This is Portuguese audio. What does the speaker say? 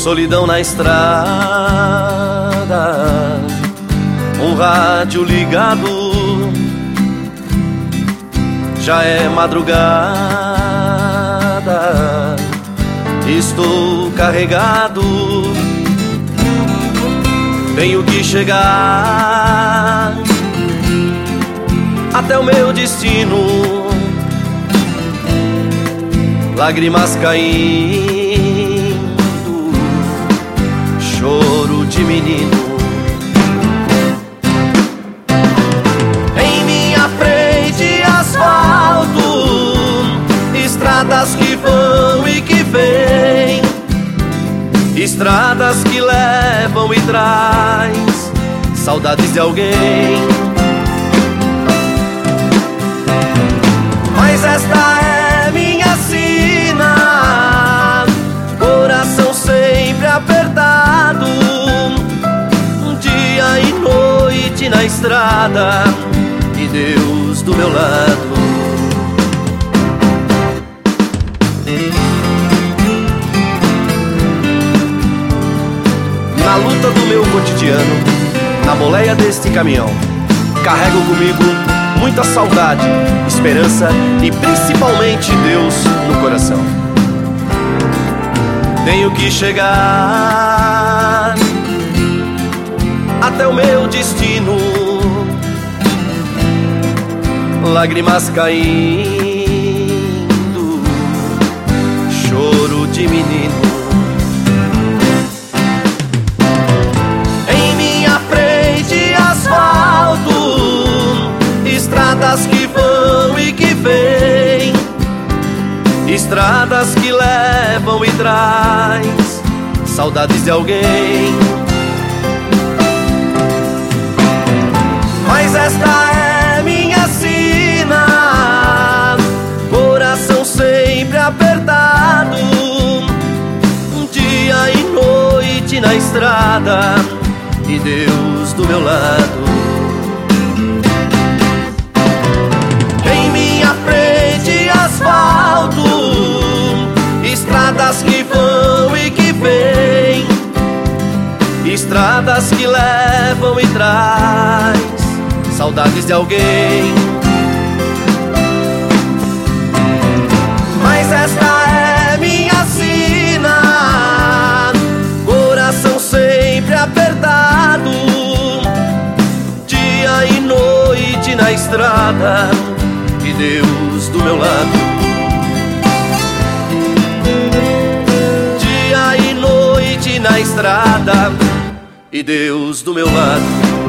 Solidão na estrada, um rádio ligado, já é madrugada, estou carregado, tenho que chegar até o meu destino. Lágrimas caindo, choro de menino. Em minha frente asfalto, estradas que vão e que vêm, estradas que levam e traz saudades de alguém. Mas esta é minha sina, coração sempre apertado, dia e noite na estrada e Deus do meu lado. Na luta do meu cotidiano, na boleia deste caminhão, carrego comigo muita saudade, esperança e principalmente Deus no coração. Tenho que chegar até o meu destino, lágrimas caindo, choro de menino. Em minha frente asfalto, estradas que vão e que vêm, estradas que levam e traz saudades de alguém. Mas esta é minha sina, coração sempre apertado, dia e noite na estrada e Deus do meu lado. Em minha frente asfalto, estradas que vão e que vêm, estradas que levam e traz saudades de alguém. Mas esta é minha sina, coração sempre apertado, dia e noite na estrada e Deus do meu lado. Dia e noite na estrada e Deus do meu lado.